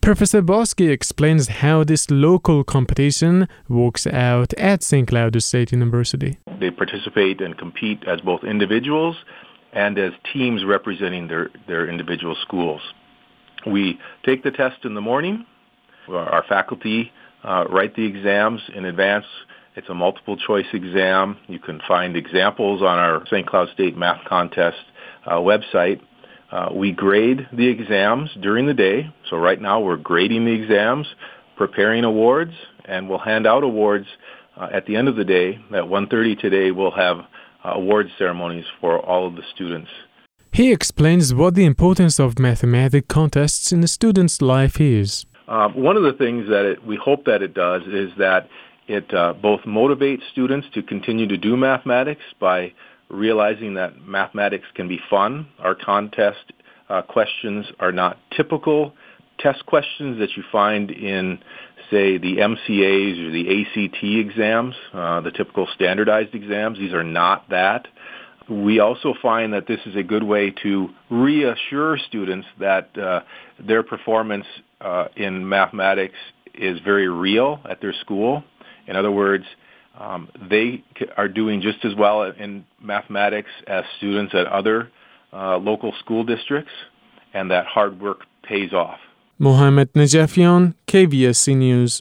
Professor Bosky explains how this local competition works out at St. Cloud State University. They participate and compete as both individuals and as teams representing their individual schools. We take the test in the morning. Our faculty write the exams in advance. It's a multiple choice exam. You can find examples on our St. Cloud State Math Contest website. We grade the exams during the day. So right now we're grading the exams, preparing awards, and we'll hand out awards at the end of the day. At 1:30 today, we'll have award ceremonies for all of the students. He explains what the importance of mathematics contests in a student's life is. One of the things that we hope that it does is that it both motivates students to continue to do mathematics by realizing that mathematics can be fun. Our contest questions are not typical test questions that you find in, say, the MCAs or the ACT exams, the typical standardized exams. These are not that. We also find that this is a good way to reassure students that their performance in mathematics is very real at their school. In other words, they are doing just as well in mathematics as students at other local school districts, and that hard work pays off. Mohammed Najafian, KVSC News.